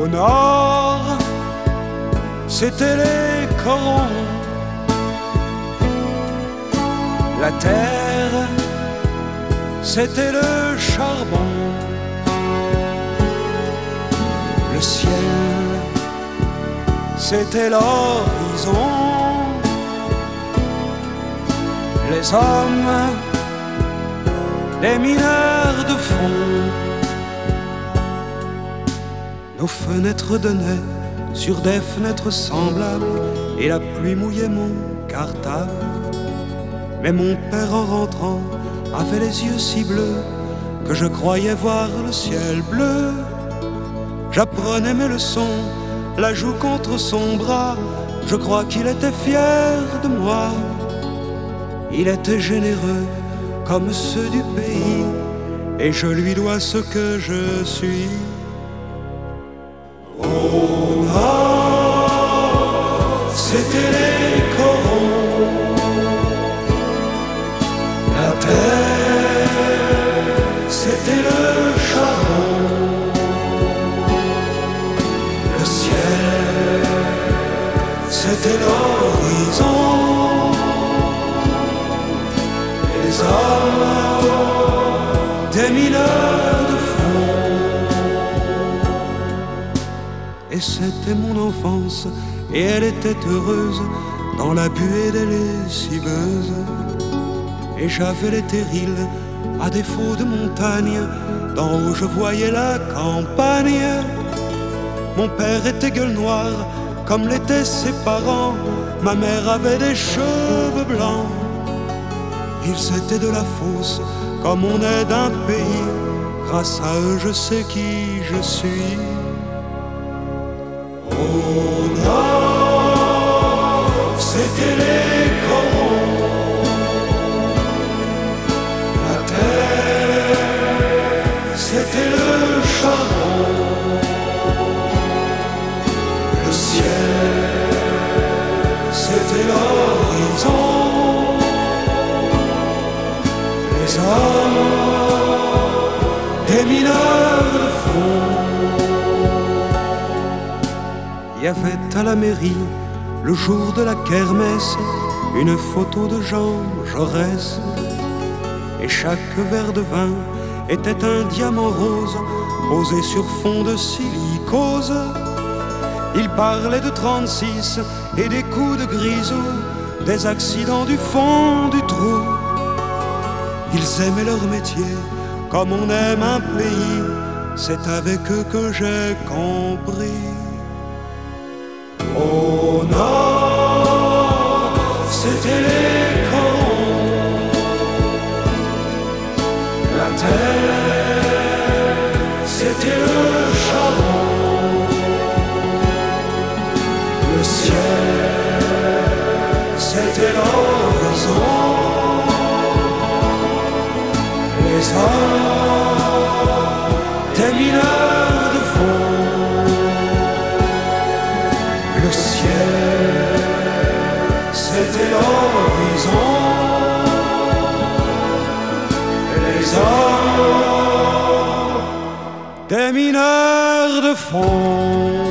Au nord, c'était les corons. La terre, c'était le charbon. Le ciel, c'était l'horizon. Les hommes, les mineurs de fond. Nos fenêtres donnaient sur des fenêtres semblables, et la pluie mouillait mon cartable. Mais mon père en rentrant avait les yeux si bleus que je croyais voir le ciel bleu. J'apprenais mes leçons, la joue contre son bras. Je crois qu'il était fier de moi. Il était généreux comme ceux du pays, et je lui dois ce que je suis. Au nord, c'était les corons. La terre, c'était le charbon. Le ciel, c'était l'horizon. Les hommes, des mineurs de fond. Et c'était mon enfance, et elle était heureuse dans la buée des lessiveuses. Et j'avais les terrils, à défaut de montagne, d'en haut je voyais la campagne. Mon père était gueule noire, comme l'étaient ses parents. Ma mère avait des cheveux blancs. Ils étaient de la fosse, comme on est d'un pays. Grâce à eux je sais qui je suis. Au nord, c'était les corons. La terre, c'était le charbon. Le ciel, c'était l'horizon. Les hommes, des mineurs de fond. Il y avait à la mairie, le jour de la kermesse, une photo de Jean Jaurès. Et chaque verre de vin était un diamant rose posé sur fond de silicose. Il parlait de 36 et des coups de grisou, des accidents du fond du trou. Ils aimaient leur métier comme on aime un pays. C'est avec eux que j'ai compris. Au nord, c'était les corons. La terre, c'était le charbon. Le ciel, c'était l'horizon. Les hommes, des mineurs de fond. Le ciel, c'était l'horizon. Les hommes, des mineurs de fond.